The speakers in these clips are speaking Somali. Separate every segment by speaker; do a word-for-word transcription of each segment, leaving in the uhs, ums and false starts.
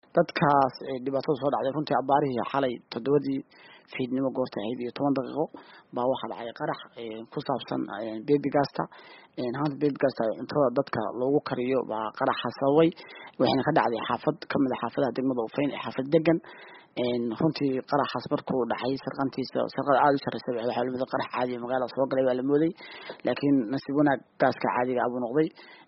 Speaker 1: dadkaas dhibaatada soo dhacday runtii abaarihii xalay todobadii fiidnimo goorta ahayd iyo toban daqiiqo baa waxaa dhacay qarax ku saabsan baby gasta haanta baby gasta cuntada dadka loogu kariyo baa qaraxa sababay waxayna ka dhacday xaafad kamid ah xaafadaha degmada Ufayn ee xaafad degan runtii qaraxaas markuu dhacay sarqantiisa sarqad aad u sarreysay waxa la mid qarax caadi ah magaalada soo galay waa la mooday laakiin nasiib wanaag gaaska caadiga abu noqday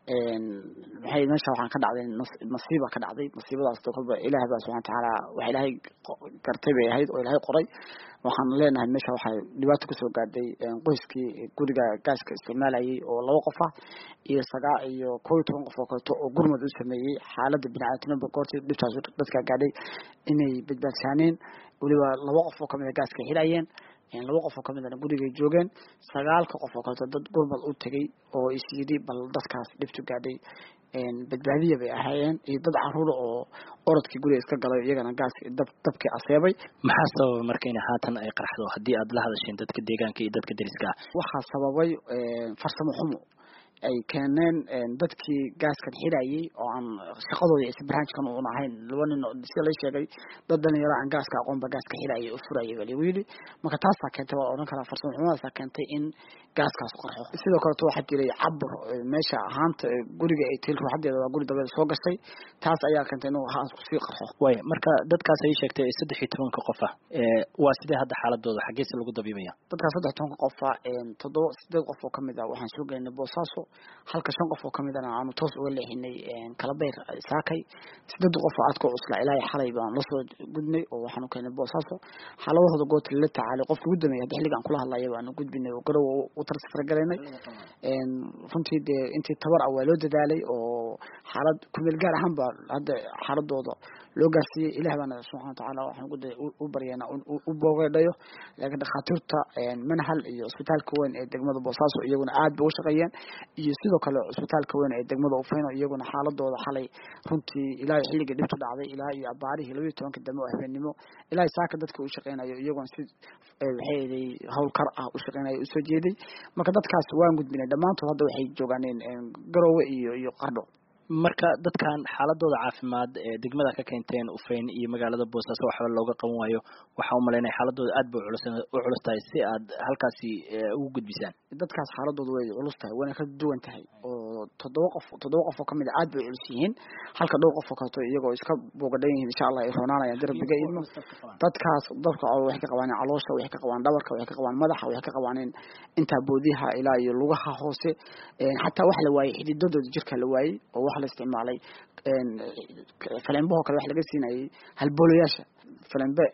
Speaker 1: maxay meesha waxaan ka dhacday nasiiba ka dhacday nasiibadaas dadka Ilaahay baa subhanahu wa ta'ala waxa Ilaahay gartay bay ahayd oo Ilaahay qoray waxaan leenahay meesha waxa dhibaato ku soo gaadhay qoyskii guriga gaaska isticmaalayay oo laba qof ah iyo sagaa iyo koob iyo toban qof oo kale oo gurmad u sameeyay xaaladda bini'aadamnimo goortii dhibtaas dadka gaadhay inay badbaadsaneen waliba laba qof oo kamid ah gaaska xirayeen in laba qof oo kamid ah guriga joogeen sagaalka qof oo kale dad gurmad u tagay oo isiyidi bal dadkaas dhibtu gaadhay een badbaadiye bay ahaayeen iyo dad caruur oo orodkii guriga iska galay iyagana gaas dab dabkii aseebay
Speaker 2: maxaa sababay markayna haatan ay qaraxdo hadii aad la hadasheen dadka deegaanka iyo dadka deriska
Speaker 1: waxa sababay farsamo xumo ay keeneen dadkii gaaskan xirayay oo aan shaqadooda is barnaamijkan u ahayn laba nin si la sheegay dad dhalinyaro aan gaaska aqoon ba gaaska xirayay u furayay wali wili marka taas keentay oo oran kara farsamo xumadaas keentay in gaaskaas qarxo sidoo kale waxa jiray cabur meesha ahaanta guriga ay tilka waxdeeda waa guri dabada soo gashay taas ayaa keentay inuu haas ku sii qarxo
Speaker 2: way marka dadkaas ay sheegtay saddex iyo toban qof ah ee waa sidee hadda xaaladooda xageesa lagu dabiibaya
Speaker 1: dadkaas saddex iyo toban qof ah ee toddoba sideed qof oo kamid ah waxaan soo geynay Boosaaso halka shan qof oo kamid ah aanu toos uga leexinay kala beer saakay sideed qof oo aadka cusla ilaa xalay baan la soo gudnay oo waxaan u keenay Boosaaso xaaladooda go'to la tacaali qofka ugu dambeeyay xilligan kula hadlayay baan u gudbinay oo garow u tarsafar gareynay een runtii de intii tabar awaa loo dadaalay oo xaalad ku meel gaar ahaan ba hadda xaaladooda loo gaarsiiyay Ilaahay bana subhanahu wa ta'ala waxaan u baryeena u boogaydhayo laakiin dhaqaatiirta een manhal iyo isbitaalka weyn ee degmada Boosaaso iyaguna aad bay u shaqeeyeen iyo sidoo kale isbitaalka weyn ee degmada Ufayn iyaguna xaaladooda xalay runtii ilaahay xilliga dhibtu dhacday ilaahay iyo abaarihii laba iyo toban damo habeenimo ilaahay saaka dadka u shaqeynayo iyaguna si waxay hawl kar ah u shaqeynayo u soo jeeday marka dadkaas waan gudbinay dhamaantood hadda waxay joogaan garowe iyo iyo qardho
Speaker 2: marka dadkan xaaladooda caafimaad ee degmada ka keenteen Ufayn iyo magaalada Boosaaso waxa looga qaban waayo waxa uu maleynay xaaladooda aad bay u culus tahay si aad halkaasi ugu gudbisaan
Speaker 1: dadkaas xaaladooda way culus tahay wana ka duwan tahay oo toddoba qof toddoba qof oo kamid ah aad bay culus yihiin halka dhowr qof oo kale iyagoo iska boogadhan yihiin insha Allah ay roonaanayaan darbiga idmo dadkaas dadka wax ka qabaan caloosha wax ka qabaan dhabarka wax ka qabaan madaxa wax ka qabaan inta boodiha ilaa iyo lugaha hoose hatta wax la waayay xididadooda jirka la waayay oo wax la isticmaalay een falembo kale wax laga siinayay halboolayaasha falembe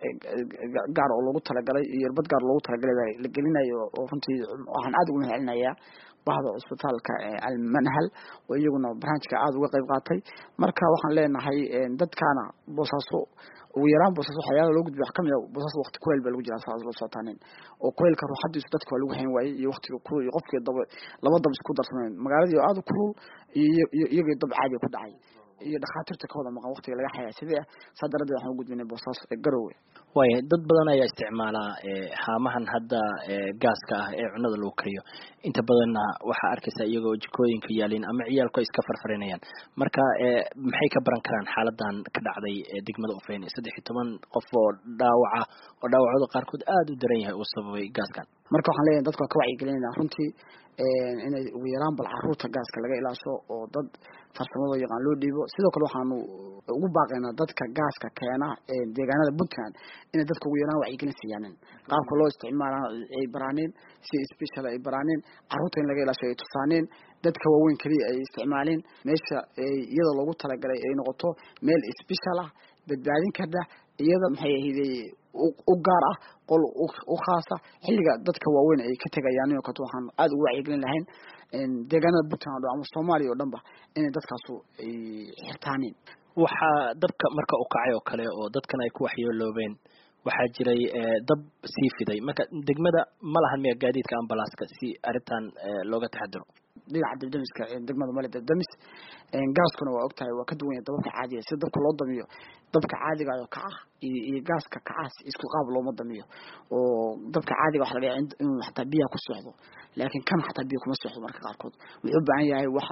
Speaker 1: gaar oo lagu talagalay iyo irbad gaar loogu talagalay la gelinayo oo runtii waxaan aad ugu mahadcelinayaa bahda isbitaalka al-manhal oo iyaguna barnaamijka aad uga qayb qaatay marka waxaan leenahay dadkana Boosaaso ugu yaraan Boosaaso waxyaalo loo gudbiyo wax kamid ah Boosaaso waqti kuleel baa lagu jiraa saas loo sootaaneen oo kuleelka ruuxadiisu dadka waa lagu hayn waayay iyo waqtiga kulul iyo qofkii daba laba dab isku darsaneen magaalada aad u kulul iyo iyaga dab caadi ku dhacay iyo dhaqaatiirta ka wada maqan waqtiga laga xayaa sidee sadarada waxaan u gudbinay Boosaaso garowe
Speaker 2: way dad badan ayaa isticmaala ee haamahan hadda ee gaaska ah ee cunada lagu kariyo inta badanna waxa arkaysa iyagoo jikooyinka yaalin ama ciyaalku iska farfarinayaan marka ee maxay ka baran karaan xaaladan ka dhacday ee degmada Ufayn saddex iyo toban qof oo dhaawaca oo dhaawacooda qaarkood aad u daran yahay oo sababay gaaskan
Speaker 1: marka waxaan leeyahay dadka ka wacyi gelinayna runtii ee inay ugu yaraan bal caruurta gaaska laga ilaasho oo dad farsamada yaqaan loo dhiibo sidoo kale waxaan ugu baaqaynaa dadka gaaska keena ee deegaanada Puntland in dadka ugu yaraan wacyi gelin siiyaan qaabka loo isticmaalo ay baraaneen si special ay baraaneen caruurta in laga ilaasho ay tusaaneen dadka waaweyn kaliya ay isticmaaleen meesha iyada loogu talagalay ay noqoto meel special ah badbaadin karta iyada maxay ahaydey u gaar ah qol u khaasa xilliga dadka waaweyn ay ka tagayaan inuu ka waxaan aad ugu wacyi gelin lahayn in deegaanada Puntland ama Soomaaliya oo dhanba in dadkaas ay xirtaaneen
Speaker 2: waxa dabka marka uu kacay oo kale oo dadkan ay ku waxyeeloobeen waxa jiray dab sii fiday marka degmada ma lahan miya gaadiidka ambalaaska si arintan looga taxadiro
Speaker 1: dhinaca dabdamiska degmada male dabdamis een gaaskuna waa ogtahay waa ka duwan yahay dabka caadiga si dabka loo damiyo dabka caadiga ah kaca iyo gaaska kacaas isku qaab loo damiyo oo dabka caadiga wax laga yaabaa in xataa biyo ku socdo laakiin kan xataa biyo kuma socdo marka qaarkood wuxuu baahan yahay wax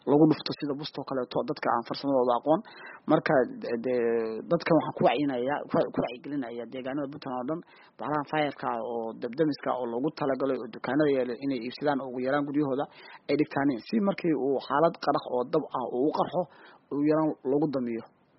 Speaker 1: lagu dhufto sida busto kale to dadka aan farsamadooda aqoon marka dadkan waxaan ku wacyiinayaa ku wacyigelinayaa deegaanada Puntland oo dhan bahlahan fire-ka oo dabdamiska oo lagu talagalay oo dukaanada yeelay inay iibsadaan ugu yaraan guryahooda ay dhigtaan si markii uu xaalad qarax oo dab ah uu qarxo uu yaraan lagu damiyo